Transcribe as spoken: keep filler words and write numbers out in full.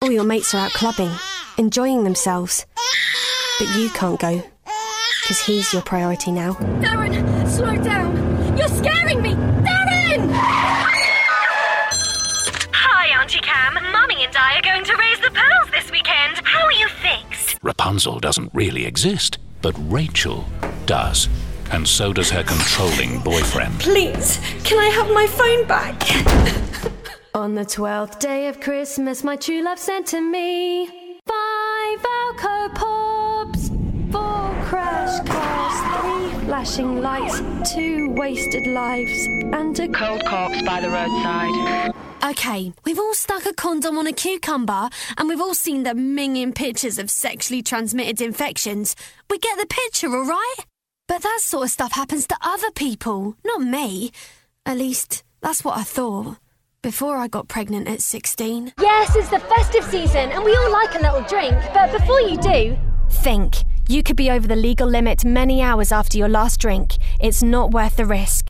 All your mates are out clubbing, enjoying themselves. But you can't go, because he's your priority now. Darren, slow down. You're scaring me. Darren! Hi, Auntie Cam. Mummy and I are going to raise the pearls this weekend. How are you fixed? Rapunzel doesn't really exist, but Rachel does. And so does her controlling boyfriend. Please, can I have my phone back? On the twelfth day of Christmas, my true love sent to me five Alco Pops, four crash cars, three flashing lights, two wasted lives, and a cold corpse by the roadside. Okay, we've all stuck a condom on a cucumber, and we've all seen the minging pictures of sexually transmitted infections. We get the picture, all right? But that sort of stuff happens to other people, not me. At least, that's what I thought, before I got pregnant at sixteen. Yes, it's the festive season, and we all like a little drink. But before you do... Think. You could be over the legal limit many hours after your last drink. It's not worth the risk.